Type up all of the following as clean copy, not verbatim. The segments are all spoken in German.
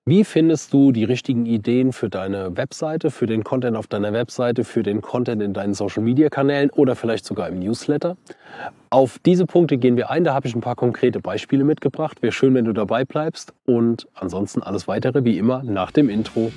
Wie findest du die richtigen Ideen für deine Webseite, für den Content auf deiner Webseite, für den Content in deinen Social-Media-Kanälen oder vielleicht sogar im Newsletter? Auf diese Punkte gehen wir ein. Da habe ich ein paar konkrete Beispiele mitgebracht. Wäre schön, wenn du dabei bleibst. Und ansonsten alles Weitere wie immer nach dem Intro.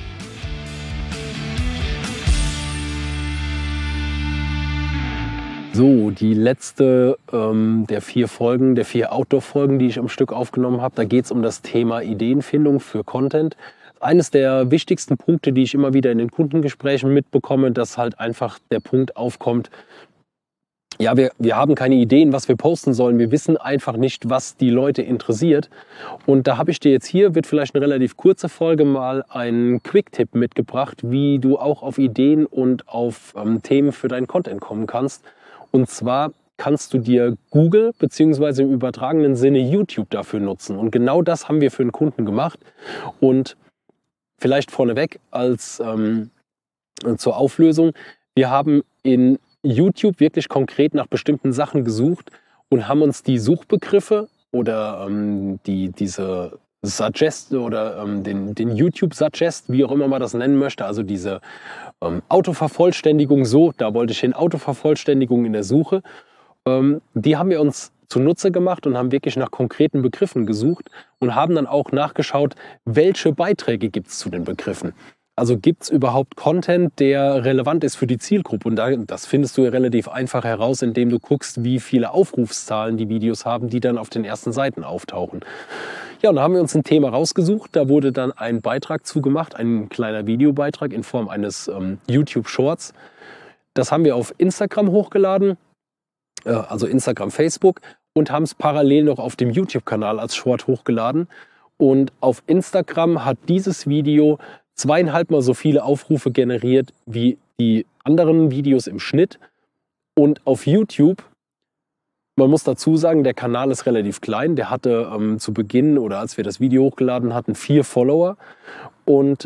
So, die letzte der 4 Folgen, der 4 Outdoor-Folgen, die ich am Stück aufgenommen habe, da geht es um das Thema Ideenfindung für Content. Eines der wichtigsten Punkte, die ich immer wieder in den Kundengesprächen mitbekomme, dass halt einfach der Punkt aufkommt, ja, wir haben keine Ideen, was wir posten sollen. Wir wissen einfach nicht, was die Leute interessiert. Und da habe ich dir jetzt hier, wird vielleicht eine relativ kurze Folge, mal einen Quick-Tipp mitgebracht, wie du auch auf Ideen und auf Themen für deinen Content kommen kannst. Und zwar kannst du dir Google bzw. im übertragenen Sinne YouTube dafür nutzen. Und genau das haben wir für einen Kunden gemacht. Und vielleicht vorneweg als zur Auflösung. Wir haben in YouTube wirklich konkret nach bestimmten Sachen gesucht und haben uns die Suchbegriffe oder diese Suggest oder den YouTube Suggest, wie auch immer man das nennen möchte, also diese Autovervollständigung, da wollte ich hin, Autovervollständigung in der Suche, die haben wir uns zunutze gemacht und haben wirklich nach konkreten Begriffen gesucht und haben dann auch nachgeschaut, welche Beiträge gibt es zu den Begriffen. Also gibt es überhaupt Content, der relevant ist für die Zielgruppe? Und das findest du ja relativ einfach heraus, indem du guckst, wie viele Aufrufszahlen die Videos haben, die dann auf den ersten Seiten auftauchen. Ja, und da haben wir uns ein Thema rausgesucht. Da wurde dann ein Beitrag zugemacht, ein kleiner Videobeitrag in Form eines YouTube Shorts. Das haben wir auf Instagram hochgeladen, also Instagram, Facebook, und haben es parallel noch auf dem YouTube-Kanal als Short hochgeladen. Und auf Instagram hat dieses Video 2,5 Mal so viele Aufrufe generiert wie die anderen Videos im Schnitt. Und auf YouTube, man muss dazu sagen, der Kanal ist relativ klein. Der hatte zu Beginn oder als wir das Video hochgeladen hatten, 4 Follower. Und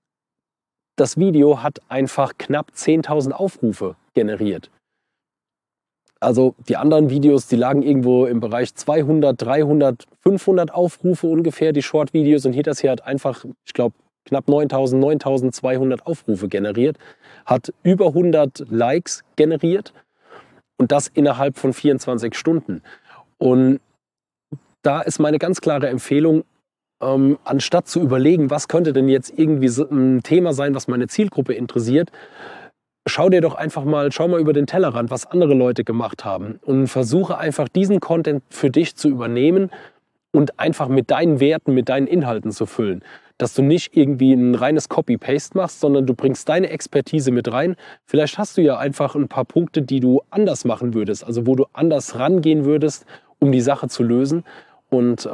das Video hat einfach knapp 10.000 Aufrufe generiert. Also die anderen Videos, die lagen irgendwo im Bereich 200, 300, 500 Aufrufe ungefähr, die Short-Videos. Und das hier hat einfach, ich glaube, knapp 9.200 Aufrufe generiert, hat über 100 Likes generiert und das innerhalb von 24 Stunden. Und da ist meine ganz klare Empfehlung, anstatt zu überlegen, was könnte denn jetzt irgendwie ein Thema sein, was meine Zielgruppe interessiert, schau mal über den Tellerrand, was andere Leute gemacht haben und versuche einfach diesen Content für dich zu übernehmen und einfach mit deinen Werten, mit deinen Inhalten zu füllen. Dass du nicht irgendwie ein reines Copy-Paste machst, sondern du bringst deine Expertise mit rein. Vielleicht hast du ja einfach ein paar Punkte, die du anders machen würdest, also wo du anders rangehen würdest, um die Sache zu lösen. Und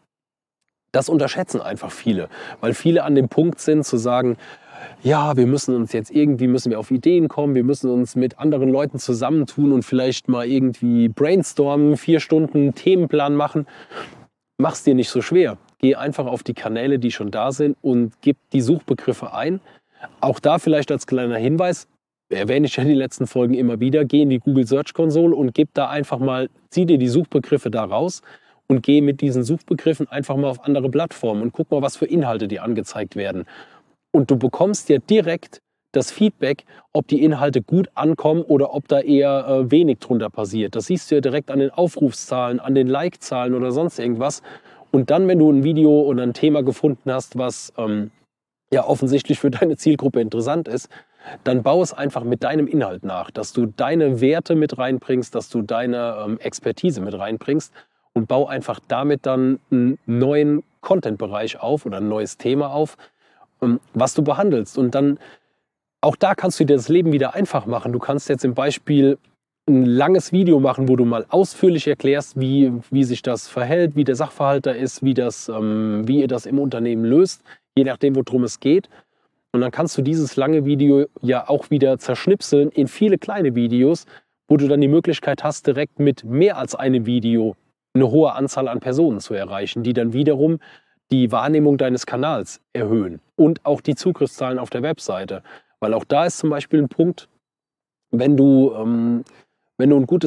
das unterschätzen einfach viele, weil viele an dem Punkt sind zu sagen, ja, müssen wir auf Ideen kommen, wir müssen uns mit anderen Leuten zusammentun und vielleicht mal irgendwie brainstormen, 4 Stunden Themenplan machen. Mach's dir nicht so schwer. Geh einfach auf die Kanäle, die schon da sind und gib die Suchbegriffe ein. Auch da vielleicht als kleiner Hinweis, erwähne ich ja in den letzten Folgen immer wieder, geh in die Google Search Console und zieh dir die Suchbegriffe da raus und geh mit diesen Suchbegriffen einfach mal auf andere Plattformen und guck mal, was für Inhalte dir angezeigt werden. Und du bekommst ja direkt das Feedback, ob die Inhalte gut ankommen oder ob da eher wenig drunter passiert. Das siehst du ja direkt an den Aufrufszahlen, an den Like-Zahlen oder sonst irgendwas. Und dann, wenn du ein Video oder ein Thema gefunden hast, was offensichtlich für deine Zielgruppe interessant ist, dann baue es einfach mit deinem Inhalt nach, dass du deine Werte mit reinbringst, dass du deine Expertise mit reinbringst und baue einfach damit dann einen neuen Content-Bereich auf oder ein neues Thema auf, was du behandelst. Und dann, auch da kannst du dir das Leben wieder einfach machen. Du kannst jetzt im Beispiel ein langes Video machen, wo du mal ausführlich erklärst, wie sich das verhält, wie der Sachverhalt da ist, wie ihr das im Unternehmen löst, je nachdem, worum es geht. Und dann kannst du dieses lange Video ja auch wieder zerschnipseln in viele kleine Videos, wo du dann die Möglichkeit hast, direkt mit mehr als einem Video eine hohe Anzahl an Personen zu erreichen, die dann wiederum die Wahrnehmung deines Kanals erhöhen und auch die Zugriffszahlen auf der Webseite. Weil auch da ist zum Beispiel ein Punkt, wenn du ein gutes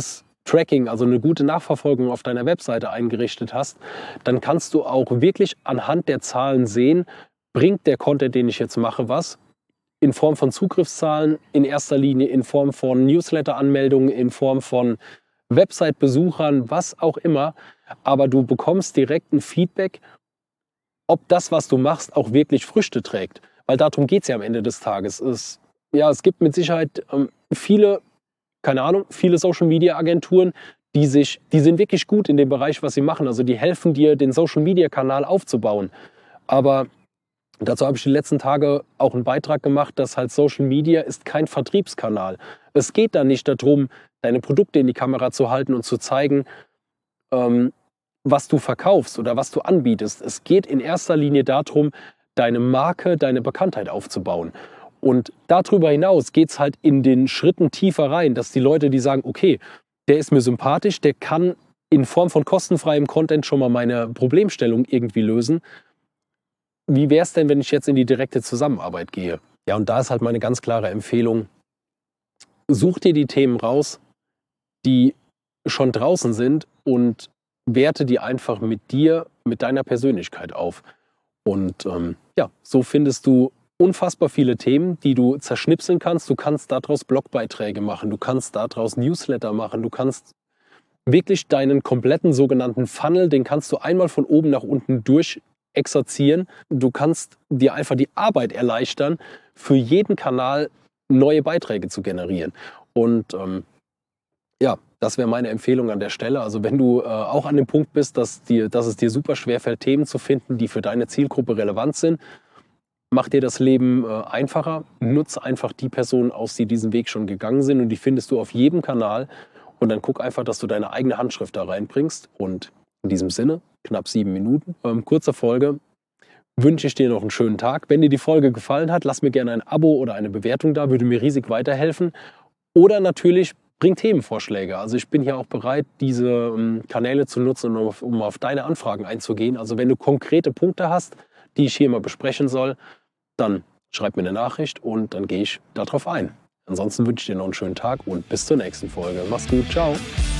Tracking, also eine gute Nachverfolgung auf deiner Webseite eingerichtet hast, dann kannst du auch wirklich anhand der Zahlen sehen, bringt der Content, den ich jetzt mache, was? In Form von Zugriffszahlen, in erster Linie in Form von Newsletter-Anmeldungen, in Form von Website-Besuchern, was auch immer. Aber du bekommst direkt ein Feedback, ob das, was du machst, auch wirklich Früchte trägt. Weil darum geht es ja am Ende des Tages. Es gibt mit Sicherheit viele Social-Media-Agenturen, die sind wirklich gut in dem Bereich, was sie machen. Also die helfen dir, den Social-Media-Kanal aufzubauen. Aber dazu habe ich die letzten Tage auch einen Beitrag gemacht, dass halt Social Media ist kein Vertriebskanal. Es geht da nicht darum, deine Produkte in die Kamera zu halten und zu zeigen, was du verkaufst oder was du anbietest. Es geht in erster Linie darum, deine Marke, deine Bekanntheit aufzubauen. Und darüber hinaus geht es halt in den Schritten tiefer rein, dass die Leute, die sagen, okay, der ist mir sympathisch, der kann in Form von kostenfreiem Content schon mal meine Problemstellung irgendwie lösen. Wie wäre es denn, wenn ich jetzt in die direkte Zusammenarbeit gehe? Ja, und da ist halt meine ganz klare Empfehlung, such dir die Themen raus, die schon draußen sind und werte die einfach mit dir, mit deiner Persönlichkeit auf. Und so findest du unfassbar viele Themen, die du zerschnipseln kannst. Du kannst daraus Blogbeiträge machen, du kannst daraus Newsletter machen, du kannst wirklich deinen kompletten sogenannten Funnel, den kannst du einmal von oben nach unten durch exerzieren. Du kannst dir einfach die Arbeit erleichtern, für jeden Kanal neue Beiträge zu generieren. Und das wäre meine Empfehlung an der Stelle. Also wenn du auch an dem Punkt bist, dass es dir super schwer fällt, Themen zu finden, die für deine Zielgruppe relevant sind, mach dir das Leben einfacher. Nutze einfach die Personen aus, die diesen Weg schon gegangen sind, und die findest du auf jedem Kanal. Und dann guck einfach, dass du deine eigene Handschrift da reinbringst. Und in diesem Sinne, knapp 7 Minuten, kurze Folge, wünsche ich dir noch einen schönen Tag. Wenn dir die Folge gefallen hat, lass mir gerne ein Abo oder eine Bewertung da, würde mir riesig weiterhelfen. Oder natürlich bring Themenvorschläge. Also ich bin hier auch bereit, diese Kanäle zu nutzen, um auf deine Anfragen einzugehen. Also wenn du konkrete Punkte hast, die ich hier mal besprechen soll, dann schreib mir eine Nachricht und dann gehe ich darauf ein. Ansonsten wünsche ich dir noch einen schönen Tag und bis zur nächsten Folge. Mach's gut, ciao.